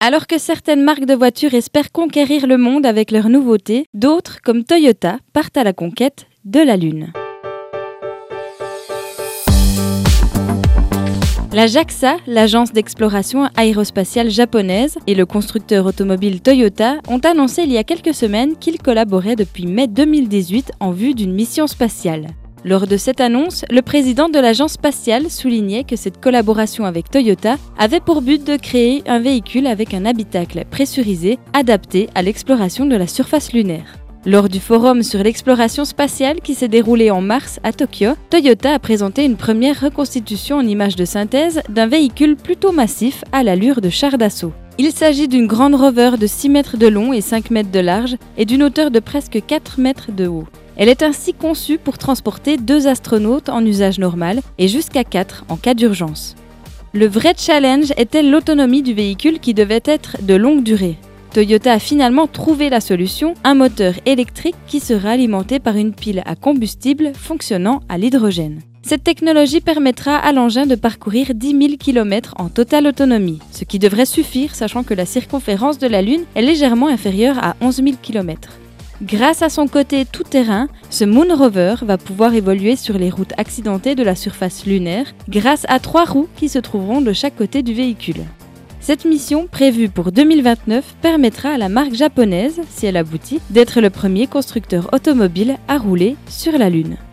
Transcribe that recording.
Alors que certaines marques de voitures espèrent conquérir le monde avec leurs nouveautés, d'autres, comme Toyota, partent à la conquête de la Lune. La JAXA, l'agence d'exploration aérospatiale japonaise, et le constructeur automobile Toyota ont annoncé il y a quelques semaines qu'ils collaboraient depuis mai 2018 en vue d'une mission spatiale. Lors de cette annonce, le président de l'agence spatiale soulignait que cette collaboration avec Toyota avait pour but de créer un véhicule avec un habitacle pressurisé adapté à l'exploration de la surface lunaire. Lors du forum sur l'exploration spatiale qui s'est déroulé en mars à Tokyo, Toyota a présenté une première reconstitution en images de synthèse d'un véhicule plutôt massif à l'allure de char d'assaut. Il s'agit d'une grande rover de 6 mètres de long et 5 mètres de large et d'une hauteur de presque 4 mètres de haut. Elle est ainsi conçue pour transporter 2 astronautes en usage normal et jusqu'à 4 en cas d'urgence. Le vrai challenge était l'autonomie du véhicule qui devait être de longue durée. Toyota a finalement trouvé la solution, un moteur électrique qui sera alimenté par une pile à combustible fonctionnant à l'hydrogène. Cette technologie permettra à l'engin de parcourir 10 000 km en totale autonomie, ce qui devrait suffire sachant que la circonférence de la Lune est légèrement inférieure à 11 000 km. Grâce à son côté tout-terrain, ce Moon Rover va pouvoir évoluer sur les routes accidentées de la surface lunaire grâce à 3 roues qui se trouveront de chaque côté du véhicule. Cette mission, prévue pour 2029, permettra à la marque japonaise, si elle aboutit, d'être le premier constructeur automobile à rouler sur la Lune.